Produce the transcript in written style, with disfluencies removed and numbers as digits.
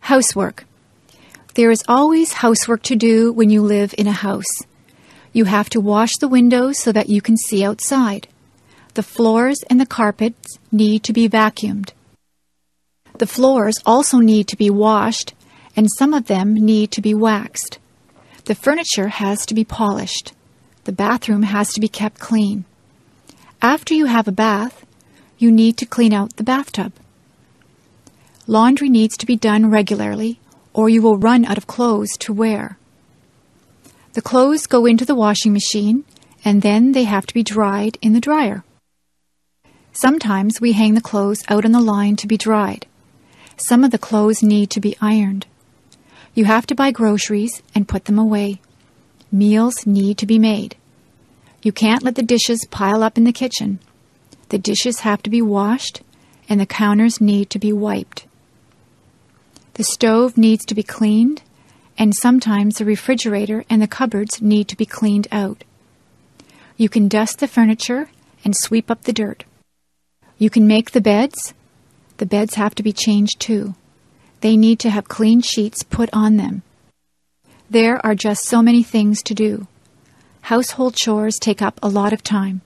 Housework. There is always housework to do when you live in a house. You have to wash the windows so that you can see outside. The floors and the carpets need to be vacuumed. The floors also need to be washed, and some of them need to be waxed. The furniture has to be polished. The bathroom has to be kept clean. After you have a bath, you need to clean out the bathtub. Laundry needs to be done regularly, or you will run out of clothes to wear. The clothes go into the washing machine, and then they have to be dried in the dryer. Sometimes we hang the clothes out on the line to be dried. Some of the clothes need to be ironed. You have to buy groceries and put them away. Meals need to be made. You can't let the dishes pile up in the kitchen. The dishes have to be washed, and the counters need to be wiped. The stove needs to be cleaned, and sometimes the refrigerator and the cupboards need to be cleaned out. You can dust the furniture and sweep up the dirt. You can make the beds. The beds have to be changed too. They need to have clean sheets put on them. There are just so many things to do. Household chores take up a lot of time.